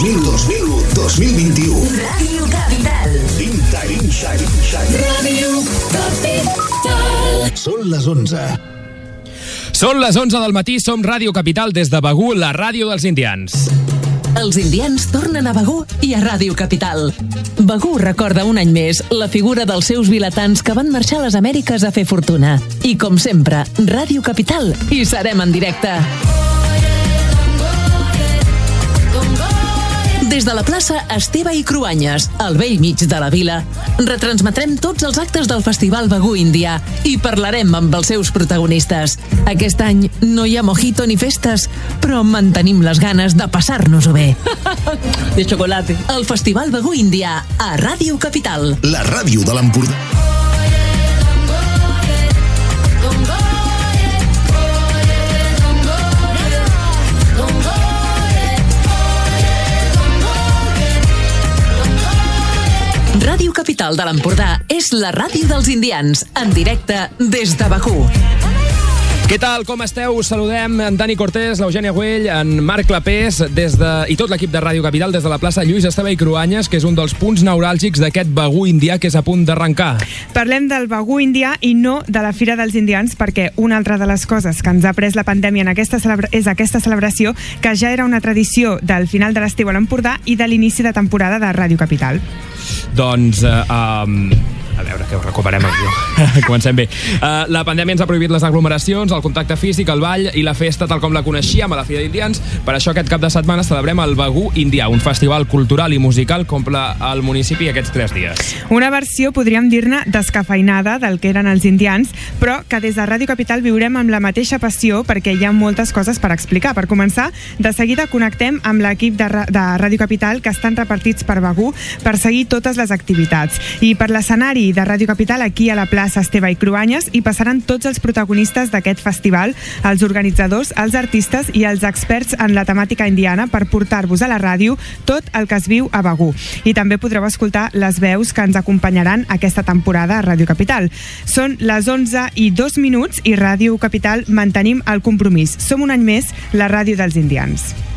2021. Ràdio Capital. Ràdio Capital. Són les 11. Són les 11 del matí, som Ràdio Capital des de Begur, la ràdio dels indians. Els indians tornen a Begur i a Ràdio Capital. Begur recorda un any més la figura dels seus vilatans que van marxar a les Amèriques a fer fortuna. I com sempre, Ràdio Capital hi serem en directe. Des de la plaça Esteve i Cruanyes, al bell mig de la vila, retransmetrem tots els actes del Festival Begur Indià i parlarem amb els seus protagonistes. Aquest any no hi ha mojito ni festes, però mantenim les ganes de passar-nos-ho bé. De xocolate. El Festival Begur Indià a Ràdio Capital. La ràdio de l'Empordà. Ràdio Capital de l'Empordà és la ràdio dels indians, en directe des de Begur. Què tal, com esteu? Saludem en Dani Cortés, l'Eugènia Güell, en Marc Clapés i tot l'equip de Ràdio Capital des de la plaça Lluís Esteve i Cruanyes, que és un dels punts neuràlgics d'aquest Begur Indià que és a punt d'arrencar. Parlem del Begur Indià i no de la Fira dels Indians, perquè una altra de les coses que ens ha pres la pandèmia és aquesta celebració, que ja era una tradició del final de l'estiu a l'Empordà i de l'inici de temporada de Ràdio Capital. Doncs, a veure, que ho recuperem aquí. Comencem bé. La pandèmia ens ha prohibit les aglomeracions, el contacte físic, el ball i la festa tal com la coneixíem a la Fira d'Indians. Per això aquest cap de setmana celebrem el Begur Indià, un festival cultural i musical que omple el municipi aquests 3 dies. Una versió, podríem dir-ne, descafeinada del que eren els indians, però que des de Ràdio Capital viurem amb la mateixa passió perquè hi ha moltes coses per explicar. Per començar, de seguida connectem amb l'equip de Ràdio Capital que estan repartits per Begur per seguir totes les activitats. I per l'escenari de Ràdio Capital, aquí a la plaça Esteve i Cruanyes, hi passaran tots els protagonistes d'aquest festival, els organitzadors, els artistes i els experts en la temàtica indiana per portar-vos a la ràdio tot el que es viu a Begur. I també podreu escoltar les veus que ens acompanyaran aquesta temporada a Ràdio Capital. Són les 11:02 i Ràdio Capital mantenim el compromís. Som un any més la ràdio dels indians.